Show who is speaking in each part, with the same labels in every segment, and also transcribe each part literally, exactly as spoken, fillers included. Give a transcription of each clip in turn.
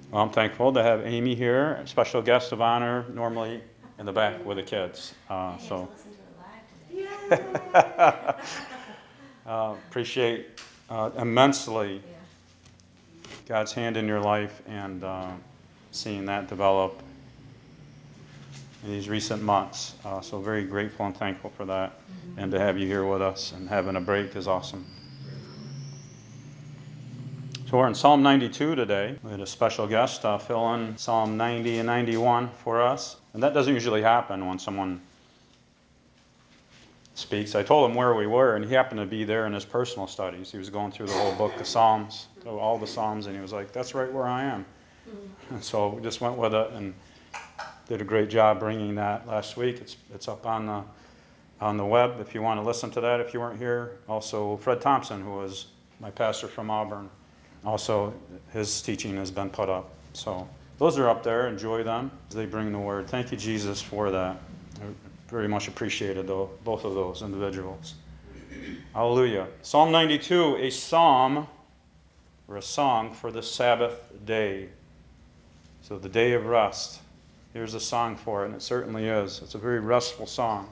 Speaker 1: Well, I'm thankful to have Amy here, special guest of honor, normally in the back with the kids. Uh, so uh, appreciate uh, immensely God's hand in your life and uh, seeing that develop in these recent months. Uh, so very grateful and thankful for that. Mm-hmm. And to have you here with us and having a break is awesome. So we're in Psalm ninety-two today. We had a special guest uh, fill in Psalm ninety and ninety-one for us. And that doesn't usually happen when someone speaks. I told him where we were, and he happened to be there in his personal studies. He was going through the whole book of Psalms, all the Psalms, and he was like, that's right where I am. And so we just went with it and did a great job bringing that last week. It's it's up on the on the web if you want to listen to that if you weren't here. Also, Fred Thompson, who was my pastor from Auburn, also his teaching has been put up. So those are up there. Enjoy them as they bring the word. Thank you, Jesus, for that. I very much appreciated though, both of those individuals. Hallelujah. Psalm ninety-two, a psalm or a song for the Sabbath day. So the day of rest. Here's a song for it, and it certainly is. It's a very restful song.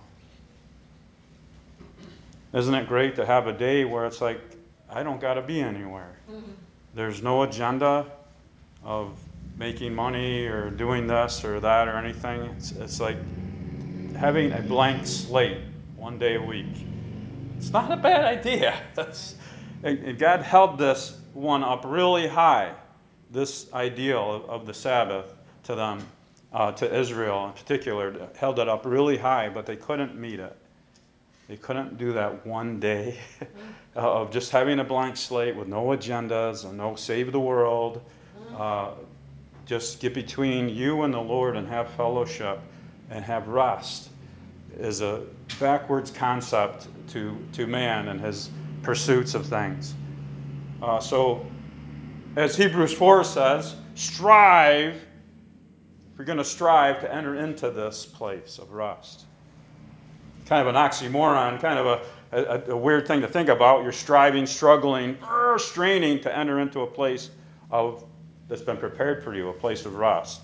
Speaker 1: Isn't it great to have a day where it's like, I don't got to be anywhere. Mm-hmm. There's no agenda of making money or doing this or that or anything. It's, it's like having a blank slate one day a week. It's not a bad idea. That's, and God held this one up really high, this ideal of, of the Sabbath to them, uh, to Israel in particular, held it up really high, but they couldn't meet it. They couldn't do that one day of just having a blank slate with no agendas and no save the world. Uh, just get between you and the Lord and have fellowship and have rest is a backwards concept to, to man and his pursuits of things. Uh, so, as Hebrews four says, strive, if you're going to strive to enter into this place of rest. Kind of an oxymoron, kind of a, a, a weird thing to think about. You're striving, struggling, er, straining to enter into a place of that's been prepared for you, a place of rest.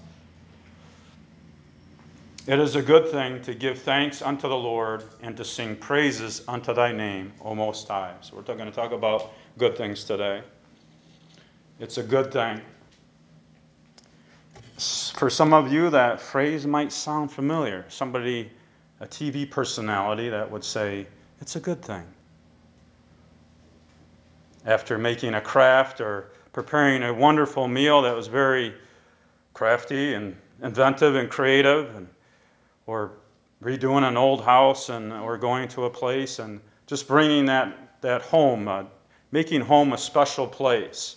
Speaker 1: It is a good thing to give thanks unto the Lord and to sing praises unto thy name, O Most High. So we're going to talk about good things today. It's a good thing. For some of you, that phrase might sound familiar. Somebody, a T V personality, that would say, it's a good thing. After making a craft or preparing a wonderful meal that was very crafty and inventive and creative, and or redoing an old house and or going to a place and just bringing that, that home, uh, making home a special place.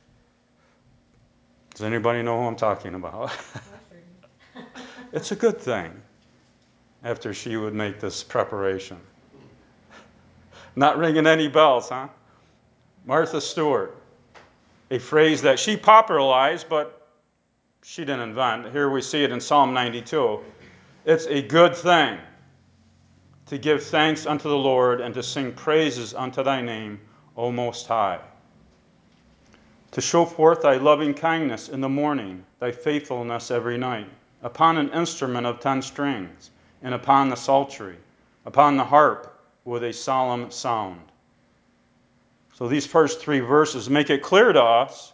Speaker 1: Does anybody know who I'm talking about? It's a good thing after she would make this preparation. Not ringing any bells, huh? Martha Stewart, a phrase that she popularized, but she didn't invent. Here we see it in Psalm ninety-two. It's a good thing to give thanks unto the Lord and to sing praises unto thy name, O Most High. To show forth thy loving kindness in the morning, thy faithfulness every night, upon an instrument of ten strings, and upon the psaltery, upon the harp with a solemn sound. So these first three verses make it clear to us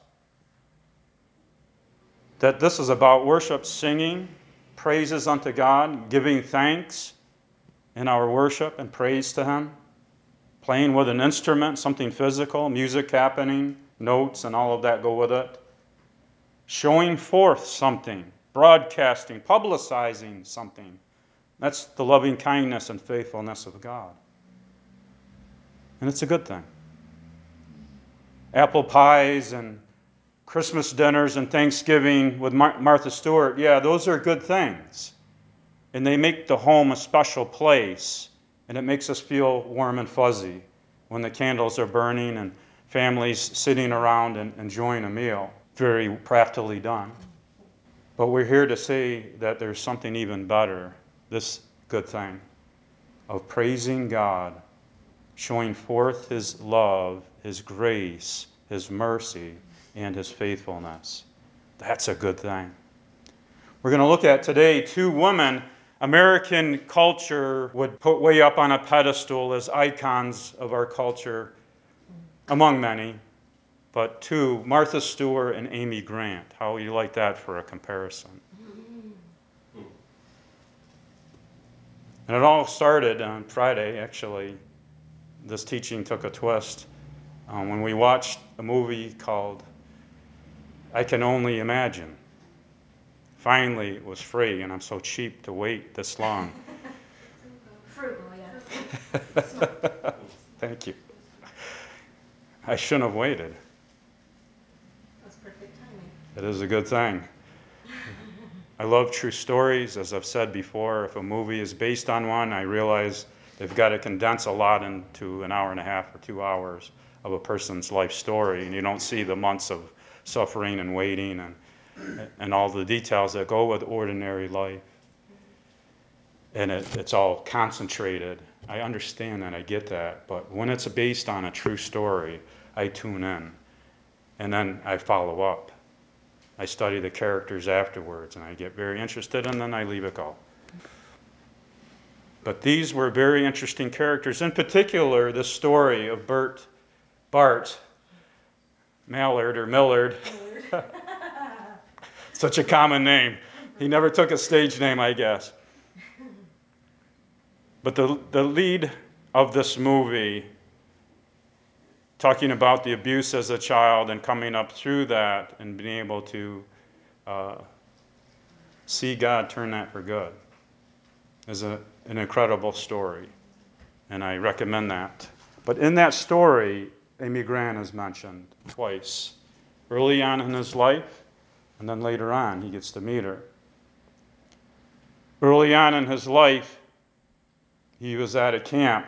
Speaker 1: that this is about worship, singing, praises unto God, giving thanks in our worship and praise to him, playing with an instrument, something physical, music happening, notes and all of that go with it, showing forth something, broadcasting, publicizing something. That's the loving kindness and faithfulness of God. And it's a good thing. Apple pies and Christmas dinners and Thanksgiving with Mar- Martha Stewart, yeah, those are good things. And they make the home a special place, and it makes us feel warm and fuzzy when the candles are burning and families sitting around and enjoying a meal. Very craftily done. But we're here to say that there's something even better, this good thing of praising God, showing forth his love, his grace, his mercy, and his faithfulness. That's a good thing. We're going to look at today two women American culture would put way up on a pedestal as icons of our culture, among many, but two, Martha Stewart and Amy Grant. How would you like that for a comparison? And it all started on Friday, actually. This teaching took a twist um, when we watched a movie called I Can Only Imagine. Finally, it was free, and I'm so cheap to wait this long.
Speaker 2: Frugal, yeah.
Speaker 1: Thank you. I shouldn't have waited.
Speaker 2: That's perfect timing.
Speaker 1: It is a good thing. I love true stories. As I've said before, if a movie is based on one, I realize they've got to condense a lot into an hour and a half or two hours of a person's life story, and you don't see the months of suffering and waiting and and all the details that go with ordinary life. And it, it's all concentrated. I understand that, I get that, but when it's based on a true story, I tune in, and then I follow up. I study the characters afterwards, and I get very interested, and then I leave it go. But these were very interesting characters. In particular, the story of Bert, Bart Mallard or Millard.
Speaker 2: Millard.
Speaker 1: Such a common name. He never took a stage name, I guess. But the, the lead of this movie, talking about the abuse as a child and coming up through that and being able to uh, see God turn that for good, is a, an incredible story. And I recommend that. But in that story, Amy Grant is mentioned twice. Early on in his life, and then later on, he gets to meet her. Early on in his life, he was at a camp,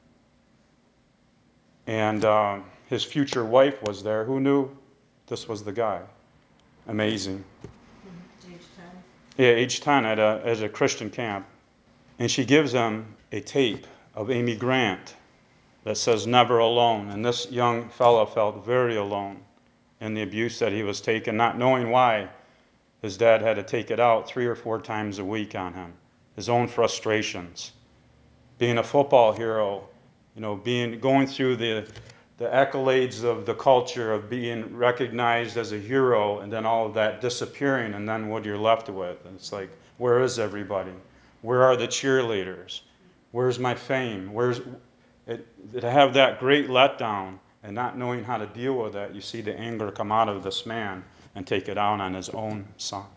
Speaker 1: and uh, his future wife was there. Who knew this was the guy? Amazing.
Speaker 2: Age ten.
Speaker 1: Yeah, age ten at a, at a Christian camp. And she gives him a tape of Amy Grant that says, "Never alone." And this young fellow felt very alone in the abuse that he was taking, not knowing why his dad had to take it out three or four times a week on him. His own frustrations. Being a football hero, you know, being going through the the accolades of the culture of being recognized as a hero, and then all of that disappearing, and then what you're left with. And it's like, where is everybody? Where are the cheerleaders? Where's my fame? Where's it, to have that great letdown and not knowing how to deal with that? You see the anger come out of this man and take it out on his own son.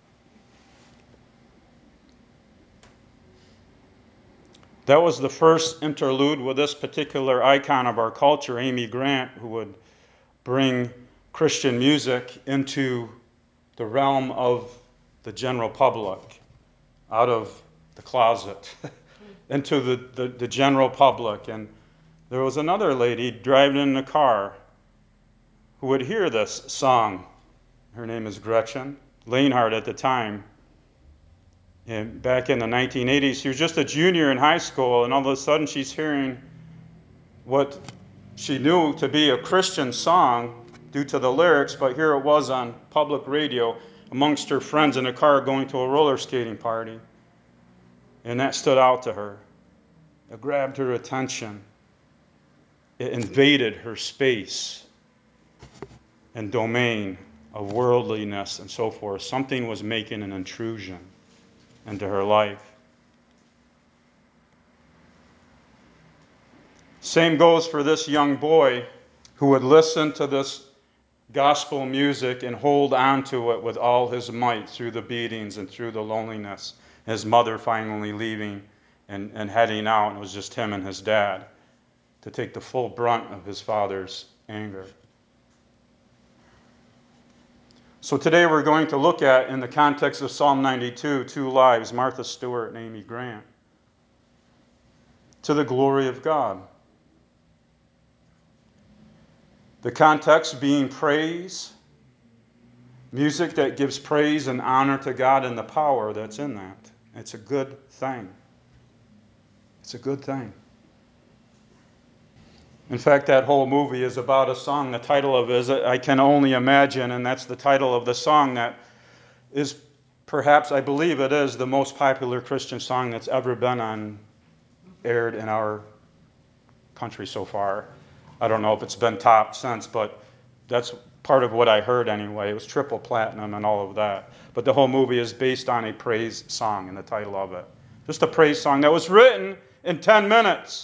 Speaker 1: That was the first interlude with this particular icon of our culture, Amy Grant, who would bring Christian music into the realm of the general public, out of the closet, into the, the, the general public. And there was another lady driving in the car who would hear this song. Her name is Gretchen Lainhart at the time. And back in the nineteen eighties, she was just a junior in high school, and all of a sudden she's hearing what she knew to be a Christian song due to the lyrics, but here it was on public radio amongst her friends in a car going to a roller skating party. And that stood out to her. It grabbed her attention. It invaded her space and domain of worldliness and so forth. Something was making an intrusion into her life. Same goes for this young boy who would listen to this gospel music and hold on to it with all his might through the beatings and through the loneliness. His mother finally leaving and, and heading out, and it was just him and his dad to take the full brunt of his father's anger. So today we're going to look at, in the context of Psalm ninety-two, two lives, Martha Stewart and Amy Grant, to the glory of God. The context being praise, music that gives praise and honor to God and the power that's in that. It's a good thing. It's a good thing. In fact, that whole movie is about a song. The title of it is I Can Only Imagine, and that's the title of the song that is perhaps, I believe it is, the most popular Christian song that's ever been on aired in our country so far. I don't know if it's been topped since, but that's part of what I heard anyway. It was triple platinum and all of that. But the whole movie is based on a praise song in the title of it. Just a praise song that was written in ten minutes.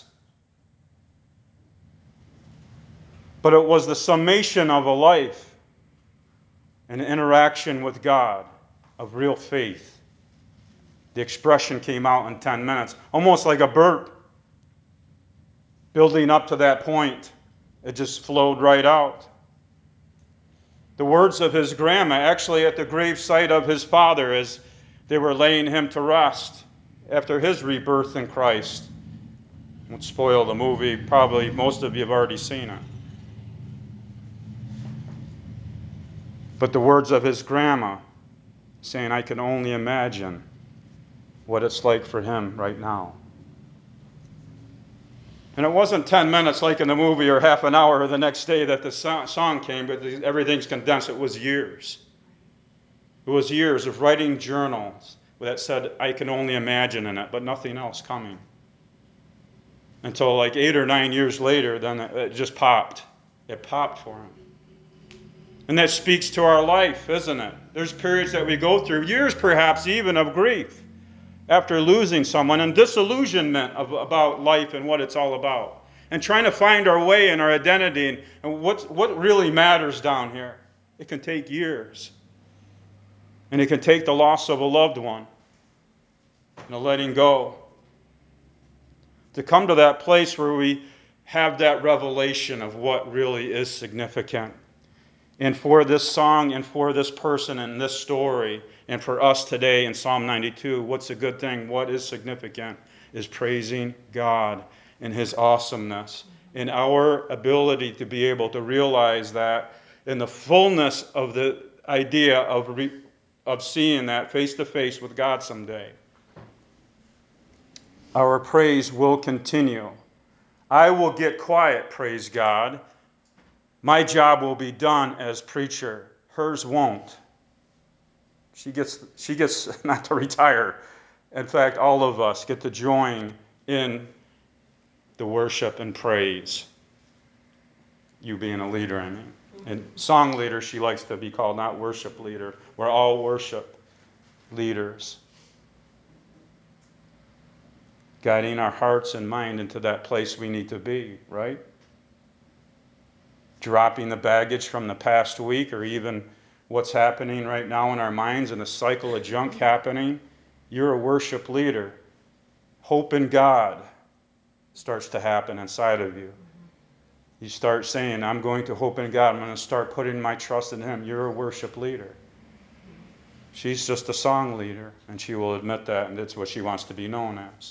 Speaker 1: But it was the summation of a life, an interaction with God, of real faith. The expression came out in ten minutes, almost like a burp. Building up to that point, it just flowed right out. The words of his grandma, actually at the grave site of his father, as they were laying him to rest after his rebirth in Christ. Won't spoil the movie. Probably most of you have already seen it. But the words of his grandma saying, I can only imagine what it's like for him right now. And it wasn't ten minutes like in the movie or half an hour or the next day that the song came, but everything's condensed. It was years. It was years of writing journals that said, I can only imagine in it, but nothing else coming. Until like eight or nine years later, then it just popped. It popped for him. And that speaks to our life, isn't it? There's periods that we go through, years perhaps even of grief, after losing someone, and disillusionment of, about life and what it's all about. And trying to find our way and our identity and, and what, what really matters down here. It can take years. And it can take the loss of a loved one and a letting go. To come to that place where we have that revelation of what really is significant. And for this song and for this person and this story and for us today in Psalm ninety-two, what's a good thing? What is significant is praising God and his awesomeness and our ability to be able to realize that in the fullness of the idea of, re- of seeing that face to face with God someday. Our praise will continue. I will get quiet, praise God. My job will be done as preacher. Hers won't. She gets, she gets not to retire. In fact, all of us get to join in the worship and praise. You being a leader, I mean. And song leader, she likes to be called, not worship leader. We're all worship leaders. Guiding our hearts and mind into that place we need to be, right? Dropping the baggage from the past week or even what's happening right now in our minds and the cycle of junk happening. You're a worship leader. Hope in God starts to happen inside of you. You start saying, I'm going to hope in God. I'm going to start putting my trust in him. You're a worship leader. She's just a song leader, and she will admit that, and that's what she wants to be known as.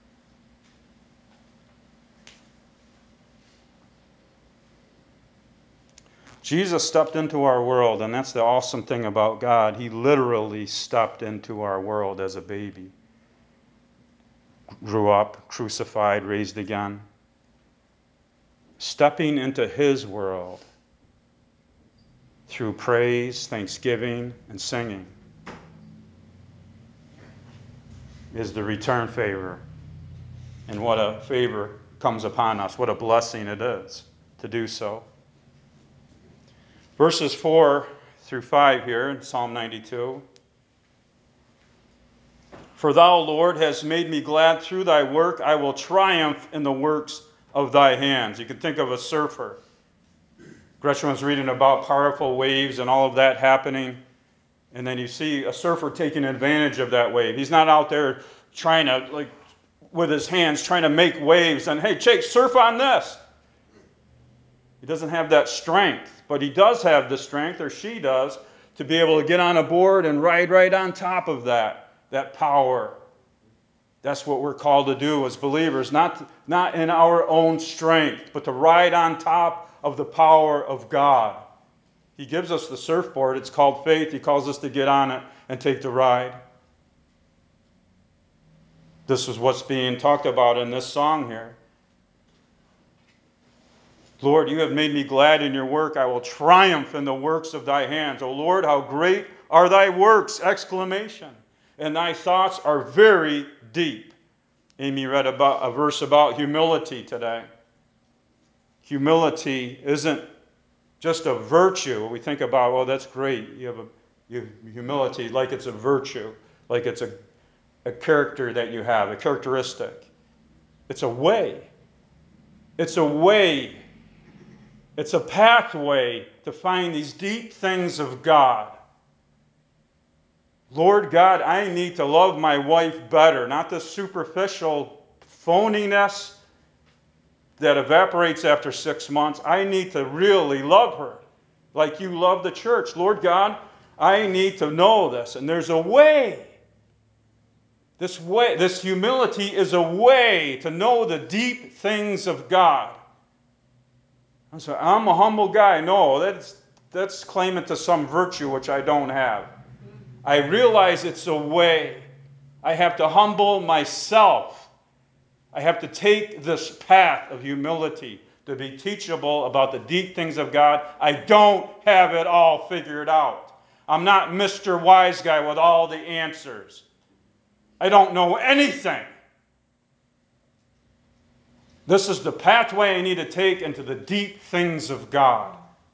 Speaker 1: Jesus stepped into our world, and that's the awesome thing about God. He literally stepped into our world as a baby. Grew up, crucified, raised again. Stepping into his world through praise, thanksgiving, and singing is the return favor. And what a favor comes upon us. What a blessing it is to do so. Verses four through five here in Psalm ninety-two. For thou, Lord, hast made me glad through thy work. I will triumph in the works of thy hands. You can think of a surfer. Gretchen was reading about powerful waves and all of that happening. And then you see a surfer taking advantage of that wave. He's not out there trying to, like, with his hands, trying to make waves and, hey, Jake, surf on this. He doesn't have that strength, but he does have the strength, or she does, to be able to get on a board and ride right on top of that, that power. That's what we're called to do as believers, not, not in our own strength, but to ride on top of the power of God. He gives us the surfboard. It's called faith. He calls us to get on it and take the ride. This is what's being talked about in this song here. Lord, you have made me glad in your work. I will triumph in the works of thy hands. O Lord, how great are thy works! Exclamation. And thy thoughts are very deep. Amy read about a verse about humility today. Humility isn't just a virtue. We think about, well, that's great. You have a you have humility like it's a virtue, like it's a, a character that you have, a characteristic. It's a way. It's a way. It's a pathway to find these deep things of God. Lord God, I need to love my wife better, not the superficial phoniness that evaporates after six months. I need to really love her like you love the church. Lord God, I need to know this. And there's a way. This way, this humility is a way to know the deep things of God. I say, I'm a humble guy. No, that's, that's claiming to some virtue which I don't have. I realize it's a way. I have to humble myself. I have to take this path of humility to be teachable about the deep things of God. I don't have it all figured out. I'm not Mister Wise Guy with all the answers. I don't know anything. This is the pathway I need to take into the deep things of God.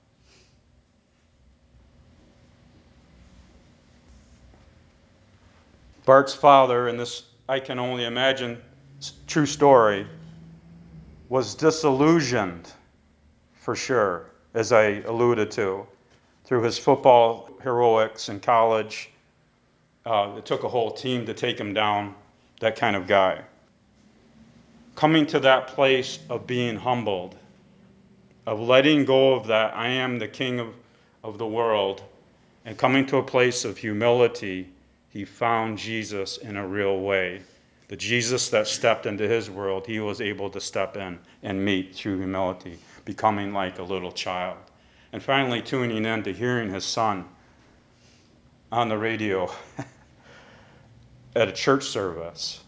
Speaker 1: Bart's father, in this, I can only imagine, true story, was disillusioned, for sure, as I alluded to, through his football heroics in college. Uh, it took a whole team to take him down, that kind of guy. Coming to that place of being humbled, of letting go of that, I am the king of, of the world, and coming to a place of humility, he found Jesus in a real way. The Jesus that stepped into his world, he was able to step in and meet through humility, becoming like a little child. And finally tuning in to hearing his son on the radio at a church service,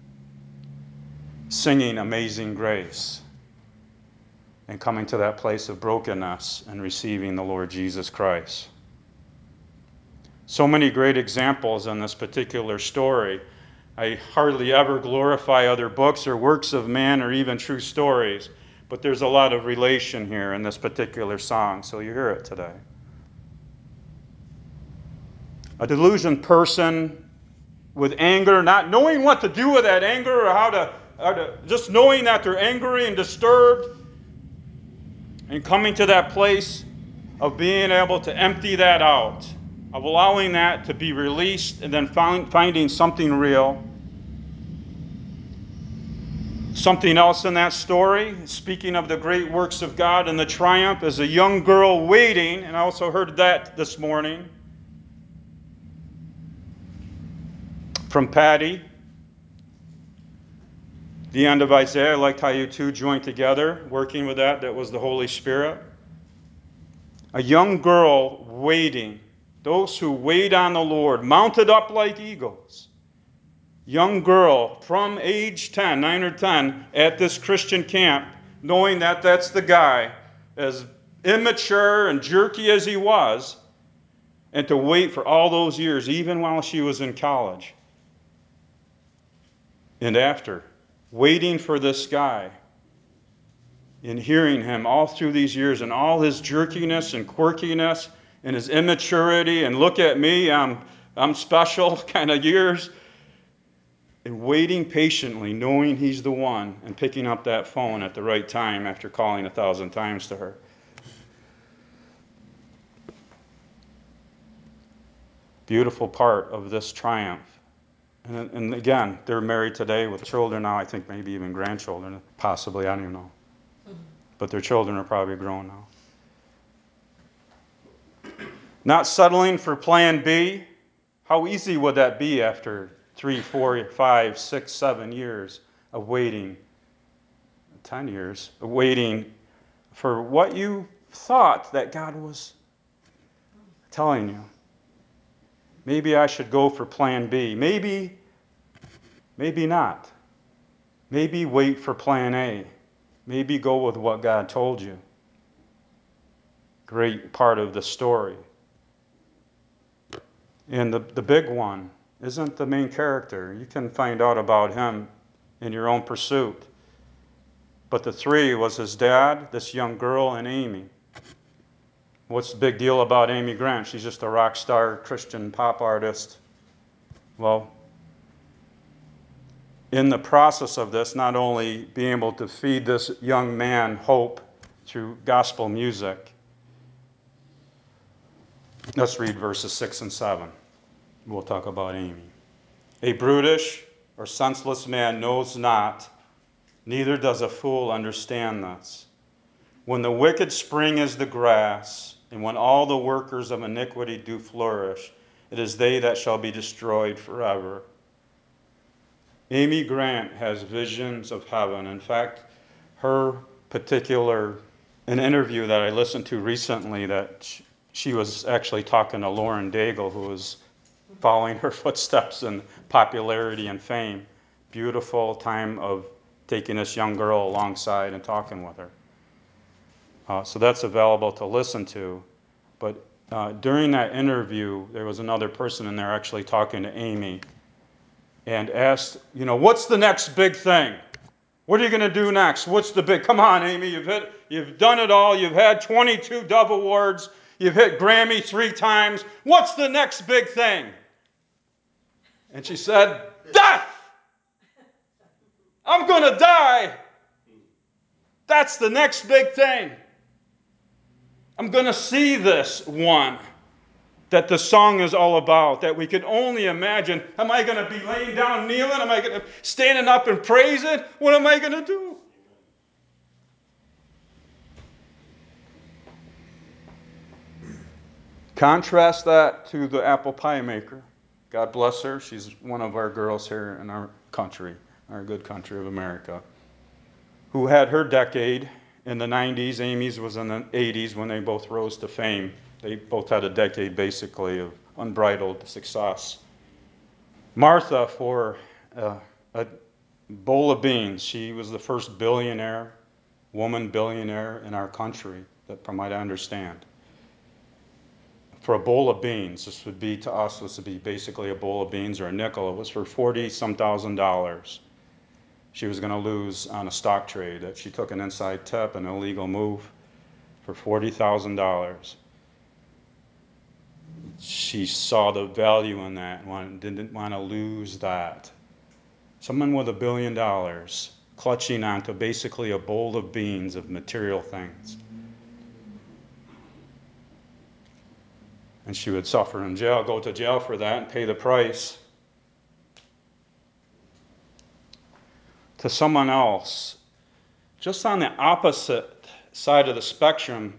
Speaker 1: singing Amazing Grace, and coming to that place of brokenness and receiving the Lord Jesus Christ. So many great examples in this particular story. I hardly ever glorify other books or works of man or even true stories, but there's a lot of relation here in this particular song, so you hear it today. A delusioned person with anger, not knowing what to do with that anger or how to, how to just knowing that they're angry and disturbed, and coming to that place of being able to empty that out, of allowing that to be released and then find, finding something real. Something else in that story, speaking of the great works of God and the triumph, is a young girl waiting, and I also heard that this morning from Patty. The end of Isaiah, I liked how you two joined together, working with that. That was the Holy Spirit. A young girl waiting. Those who wait on the Lord, mounted up like eagles. Young girl from age ten, nine or ten, at this Christian camp, knowing that that's the guy, as immature and jerky as he was, and to wait for all those years, even while she was in college. And after, waiting for this guy, and hearing him all through these years, and all his jerkiness and quirkiness, and his immaturity, and look at me, I'm, I'm special kind of years, and waiting patiently, knowing he's the one, and picking up that phone at the right time after calling a thousand times to her. Beautiful part of this triumph. And, and again, they're married today with children now, I think maybe even grandchildren, possibly, I don't even know. But their children are probably grown now. Not settling for plan B. How easy would that be after three, four, five, six, seven years of waiting, ten years of waiting for what you thought that God was telling you? Maybe I should go for plan B. Maybe, maybe not. Maybe wait for plan A. maybe go with what God told you. Great part of the story. And the, the big one isn't the main character. You can find out about him in your own pursuit. But the three was his dad, this young girl, and Amy. What's the big deal about Amy Grant? She's just a rock star Christian pop artist. Well, in the process of this, not only being able to feed this young man hope through gospel music. Let's read verses six and seven. We'll talk about Amy. A brutish or senseless man knows not, neither does a fool understand this. When the wicked spring as the grass, and when all the workers of iniquity do flourish, it is they that shall be destroyed forever. Amy Grant has visions of heaven. In fact, her particular, an interview that I listened to recently, that she was actually talking to Lauren Daigle, who was following her footsteps in popularity and fame. Beautiful time of taking this young girl alongside and talking with her. Uh, so that's available to listen to. But uh, during that interview, there was another person in there actually talking to Amy and asked, you know, what's the next big thing? What are you going to do next? What's the big, come on, Amy, you've hit, you've done it all. You've had twenty-two Dove Awards. You've hit Grammy three times. What's the next big thing? And she said, death! I'm going to die. That's the next big thing. I'm going to see this one that the song is all about, that we can only imagine. Am I going to be laying down, kneeling? Am I going to standing up and praising? What am I going to do? Contrast that to the apple pie maker. God bless her. She's one of our girls here in our country, our good country of America, who had her decade in the nineties. Amy's was in the eighties when they both rose to fame. They both had a decade, basically, of unbridled success. Martha, for uh, a bowl of beans, she was the first billionaire, woman billionaire in our country, that from what I understand. For a bowl of beans, this would be to us, this would be basically a bowl of beans or a nickel. It was for forty some thousand dollars. She was going to lose on a stock trade, that she took an inside tip, an illegal move, for forty thousand dollars. She saw the value in that and didn't want to lose that. Someone with a billion dollars clutching onto basically a bowl of beans of material things. And she would suffer in jail, go to jail for that, and pay the price. To someone else, just on the opposite side of the spectrum,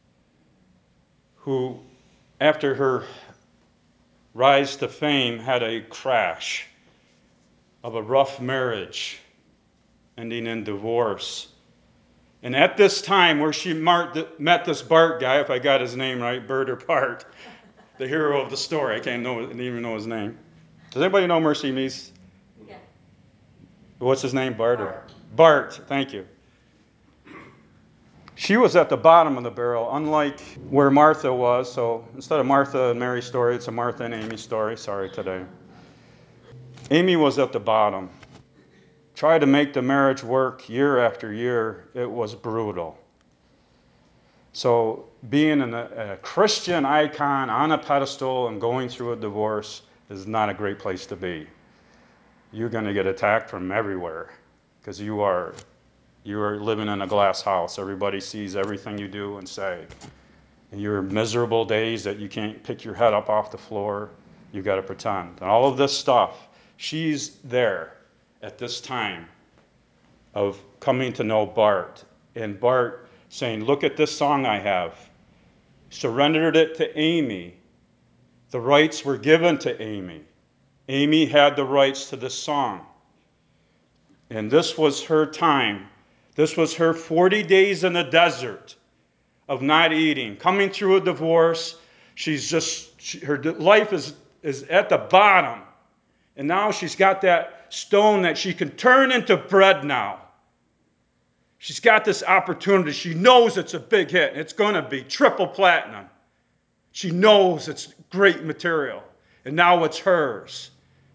Speaker 1: who, after her rise to fame, had a crash of a rough marriage ending in divorce. And at this time, where she met this Bart guy, if I got his name right, Bert or Bart, the hero of the story. I can't know, didn't even know his name. Does anybody know Mercy Meese?
Speaker 2: Yeah.
Speaker 1: What's his name? Bart?
Speaker 2: Bart.
Speaker 1: Or? Bart, thank you. She was at the bottom of the barrel, unlike where Martha was. So instead of Martha and Mary's story, it's a Martha and Amy story. Sorry today. Amy was at the bottom. Tried to make the marriage work year after year. It was brutal. So being an, a Christian icon on a pedestal and going through a divorce is not a great place to be. You're going to get attacked from everywhere because you are, you are living in a glass house. Everybody sees everything you do and say. And your miserable days that you can't pick your head up off the floor, you've got to pretend. And all of this stuff, she's there at this time of coming to know Bart. And Bart saying, look at this song I have. Surrendered it to Amy. The rights were given to Amy. Amy had the rights to this song. And this was her time. This was her forty days in the desert of not eating, coming through a divorce. She's just, she, her life is, is at the bottom. And now she's got that stone that she can turn into bread now. She's got this opportunity. She knows it's a big hit. It's going to be triple platinum. She knows it's great material. And now it's hers.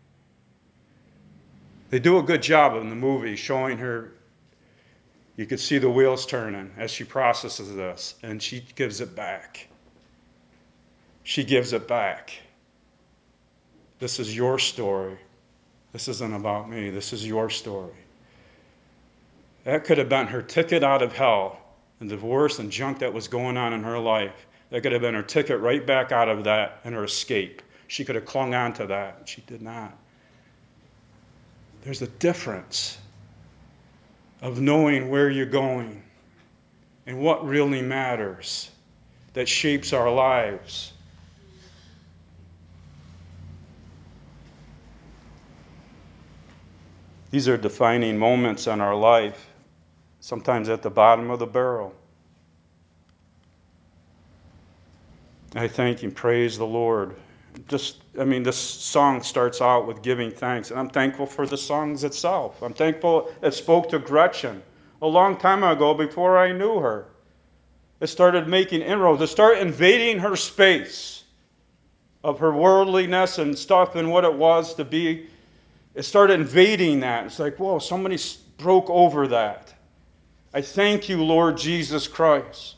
Speaker 1: They do a good job in the movie showing her. You could see the wheels turning as she processes this. And she gives it back. She gives it back. This is your story. This isn't about me. This is your story. That could have been her ticket out of hell, and divorce and junk that was going on in her life. That could have been her ticket right back out of that and her escape. She could have clung on to that. She did not. There's a difference of knowing where you're going and what really matters that shapes our lives. These are defining moments in our life, sometimes at the bottom of the barrel. I thank and praise the Lord. Just, I mean, this song starts out with giving thanks, and I'm thankful for the songs itself. I'm thankful it spoke to Gretchen a long time ago before I knew her. It started making inroads. It started invading her space of her worldliness and stuff and what it was to be. It started invading that. It's like, whoa, somebody broke over that. I thank you, Lord Jesus Christ,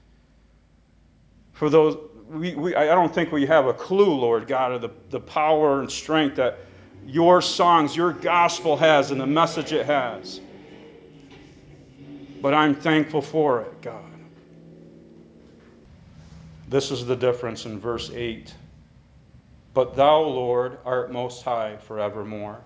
Speaker 1: for those. We, we, I don't think we have a clue, Lord God, of the, the power and strength that your songs, your gospel has and the message it has. But I'm thankful for it, God. This is the difference in verse eight. But thou, Lord, art most high forevermore.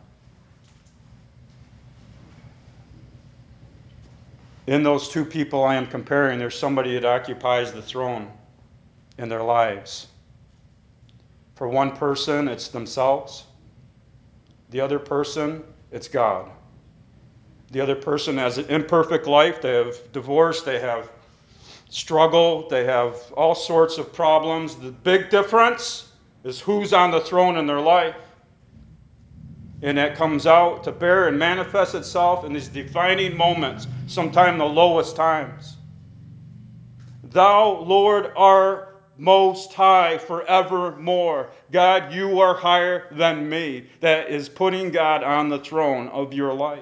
Speaker 1: In those two people I am comparing, there's somebody that occupies the throne in their lives. For one person, it's themselves. The other person, it's God. The other person has an imperfect life. They have divorce. They have struggle. They have all sorts of problems. The big difference is who's on the throne in their life. And that comes out to bear and manifest itself in these defining moments, sometimes the lowest times. Thou, Lord, art most high forevermore. God, you are higher than me. That is putting God on the throne of your life.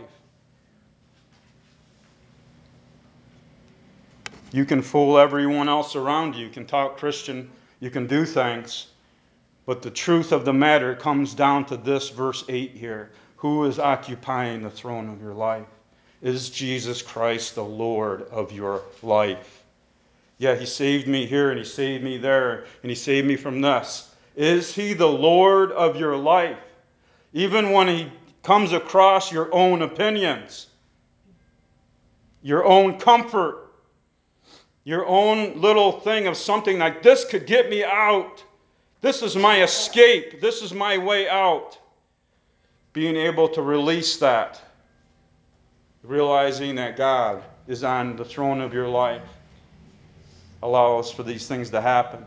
Speaker 1: You can fool everyone else around you. You can talk Christian. You can do things. But the truth of the matter comes down to this verse eight here. Who is occupying the throne of your life? Is Jesus Christ the Lord of your life? Yeah, he saved me here and he saved me there and he saved me from this. Is he the Lord of your life? Even when he comes across your own opinions, your own comfort, your own little thing of something like this could get me out. This is my escape. This is my way out. Being able to release that. Realizing that God is on the throne of your life allows for these things to happen.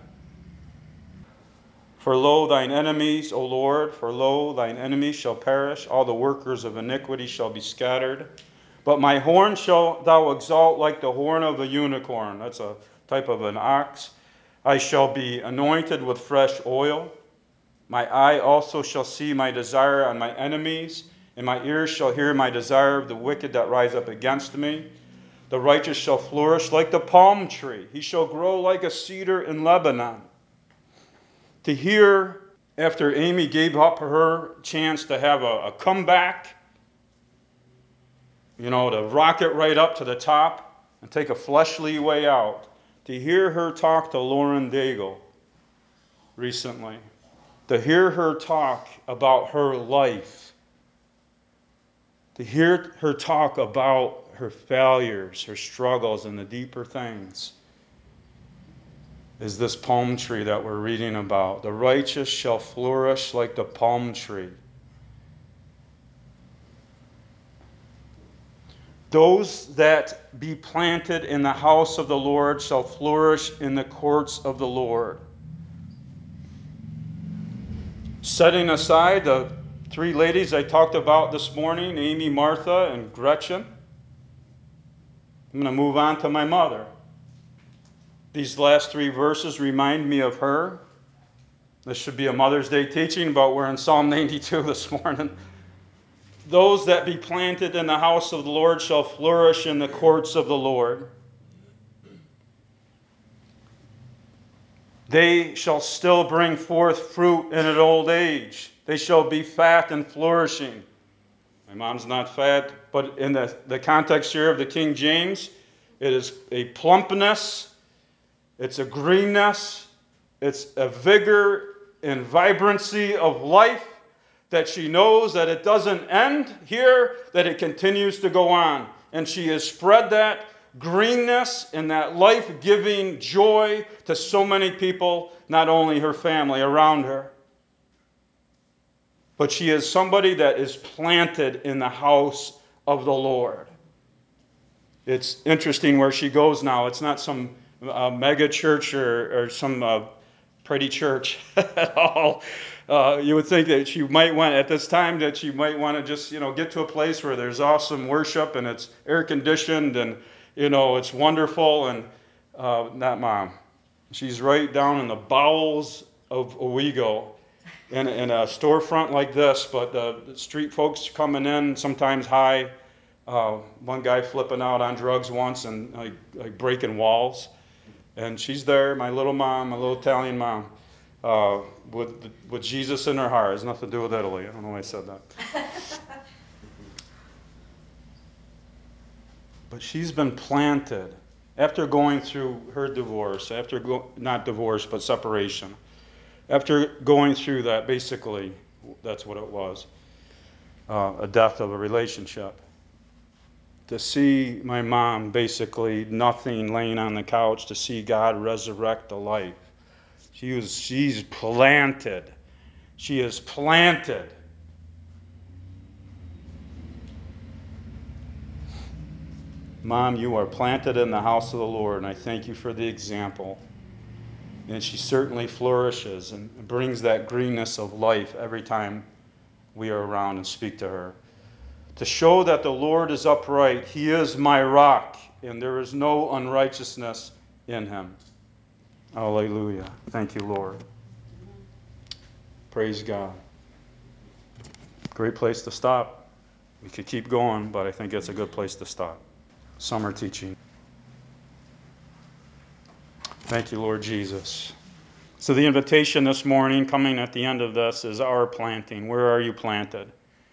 Speaker 1: For lo, thine enemies, O Lord, for lo, thine enemies shall perish. All the workers of iniquity shall be scattered. But my horn shalt thou exalt like the horn of a unicorn. That's a type of an ox. I shall be anointed with fresh oil. My eye also shall see my desire on my enemies, and my ears shall hear my desire of the wicked that rise up against me. The righteous shall flourish like the palm tree. He shall grow like a cedar in Lebanon. To hear, after Amy gave up her chance to have a, a comeback, you know, to rocket right up to the top and take a fleshly way out, to hear her talk to Lauren Daigle recently, to hear her talk about her life, to hear her talk about her failures, her struggles, and the deeper things, is this palm tree that we're reading about. The righteous shall flourish like the palm tree. Those that be planted in the house of the Lord shall flourish in the courts of the Lord. Setting aside the three ladies I talked about this morning, Amy, Martha, and Gretchen, I'm going to move on to my mother. These last three verses remind me of her. This should be a Mother's Day teaching, but we're in Psalm ninety-two this morning. Those that be planted in the house of the Lord shall flourish in the courts of the Lord. They shall still bring forth fruit in an old age. They shall be fat and flourishing. My mom's not fat, but in the, the context here of the King James, it is a plumpness, it's a greenness, it's a vigor and vibrancy of life that she knows that it doesn't end here, that it continues to go on. And she has spread that greenness and that life-giving joy to so many people, not only her family around her. But she is somebody that is planted in the house of the Lord. It's interesting where she goes now. It's not some uh, mega church or, or some uh, pretty church at all. Uh, you would think that she might want, at this time, that she might want to just, you know, get to a place where there's awesome worship and it's air conditioned and, you know, it's wonderful. And uh, not Mom. She's right down in the bowels of Owego. In, in a storefront like this, but uh, the street folks coming in, sometimes high. Uh, one guy flipping out on drugs once and like, like breaking walls. And she's there, my little mom, my little Italian mom, uh, with, with Jesus in her heart. It has nothing to do with Italy. I don't know why I said that. But she's been planted after going through her divorce, after go, not divorce, but separation. After going through that, basically, that's what it was, uh, a death of a relationship. To see my mom, basically nothing, laying on the couch, to see God resurrect the life. She was, she's planted. She is planted. Mom, you are planted in the house of the Lord, and I thank you for the example. And she certainly flourishes and brings that greenness of life every time we are around and speak to her. To show that the Lord is upright, He is my rock, and there is no unrighteousness in Him. Hallelujah. Thank you, Lord. Praise God. Great place to stop. We could keep going, but I think it's a good place to stop. Summer teaching. Thank you, Lord Jesus. So the invitation this morning, coming at the end of this, is our planting. Where are you planted?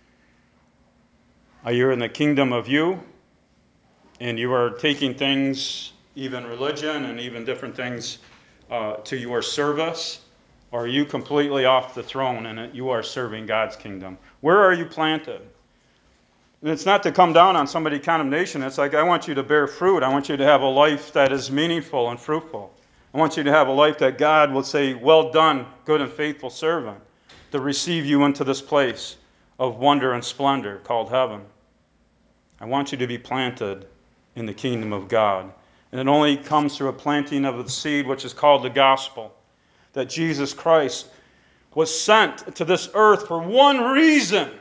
Speaker 1: Are you in the kingdom of you? And you are taking things, even religion and even different things, uh, to your service? Or are you completely off the throne and you are serving God's kingdom? Where are you planted? And it's not to come down on somebody's condemnation. It's like, I want you to bear fruit. I want you to have a life that is meaningful and fruitful. I want you to have a life that God will say, well done, good and faithful servant, to receive you into this place of wonder and splendor called heaven. I want you to be planted in the kingdom of God. And it only comes through a planting of the seed, which is called the gospel, that Jesus Christ was sent to this earth for one reason: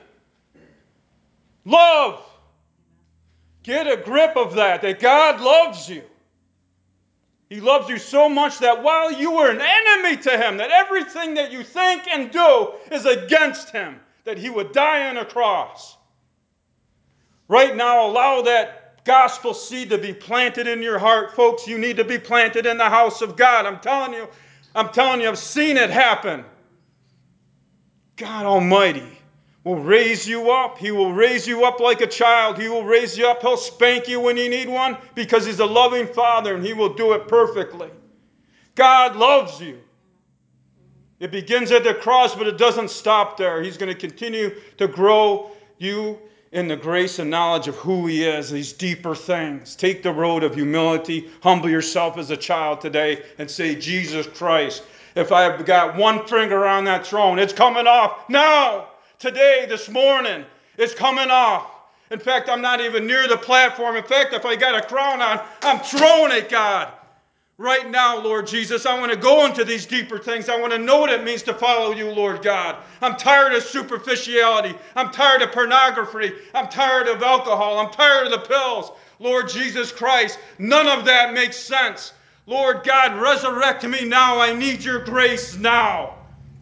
Speaker 1: love. Get a grip of that, that God loves you. He loves you so much that while you were an enemy to Him, that everything that you think and do is against Him, that He would die on a cross. Right now, allow that gospel seed to be planted in your heart. Folks, you need to be planted in the house of God. I'm telling you, I'm telling you, I've seen it happen. God Almighty will raise you up. He will raise you up like a child. He will raise you up. He'll spank you when you need one because He's a loving Father and He will do it perfectly. God loves you. It begins at the cross, but it doesn't stop there. He's going to continue to grow you in the grace and knowledge of who He is, these deeper things. Take the road of humility. Humble yourself as a child today and say, Jesus Christ, if I've got one finger on that throne, it's coming off now. Today, this morning, it's coming off. In fact, I'm not even near the platform. In fact, if I got a crown on, I'm throwing it, God. Right now, Lord Jesus, I want to go into these deeper things. I want to know what it means to follow you, Lord God. I'm tired of superficiality. I'm tired of pornography. I'm tired of alcohol. I'm tired of the pills. Lord Jesus Christ, none of that makes sense. Lord God, resurrect me now. I need your grace now.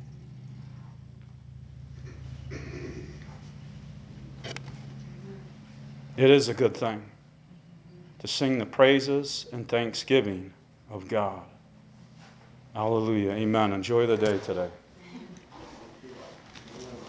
Speaker 1: It is a good thing to sing the praises and thanksgiving of God. Hallelujah. Amen. Enjoy the day today.